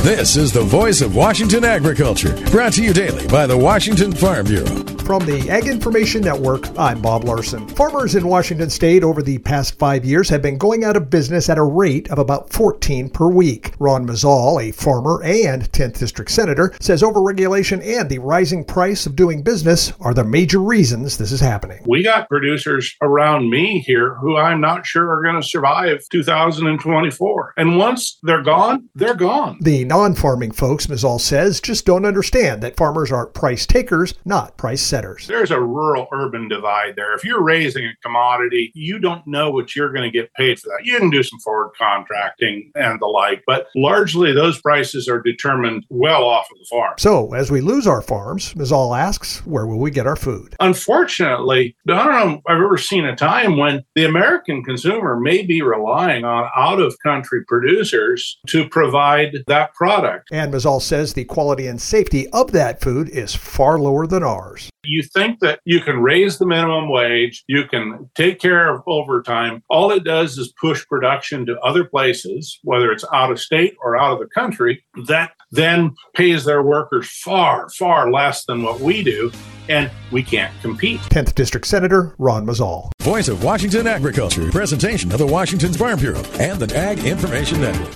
This is the voice of Washington agriculture, brought to you daily by the Washington Farm Bureau. From the Ag Information Network, I'm Bob Larson. Farmers in Washington State over the past 5 years have been going out of business at a rate of about 14 per week. Ron Mazzall, a farmer and 10th District Senator, says overregulation and the rising price of doing business are the major reasons this is happening. We got producers around me here who I'm not sure are going to survive 2024. And once they're gone, they're gone. The non-farming folks, Mazzall says, just don't understand that farmers are price takers, not price setters. There's a rural-urban divide there. If you're raising a commodity, you don't know what you're going to get paid for that. You can do some forward contracting and the like, but largely those prices are determined well off of the farm. So as we lose our farms, Mazzall asks, where will we get our food? Unfortunately, I don't know if I've ever seen a time when the American consumer may be relying on out-of-country producers to provide that product. And Mazzall says the quality and safety of that food is far lower than ours. You think that you can raise the minimum wage, you can take care of overtime. All it does is push production to other places, whether it's out of state or out of the country, that then pays their workers far, far less than what we do, and we can't compete. 10th District Senator Ron Mazzall. Voice of Washington agriculture, presentation of the Washington Farm Bureau and the Ag Information Network.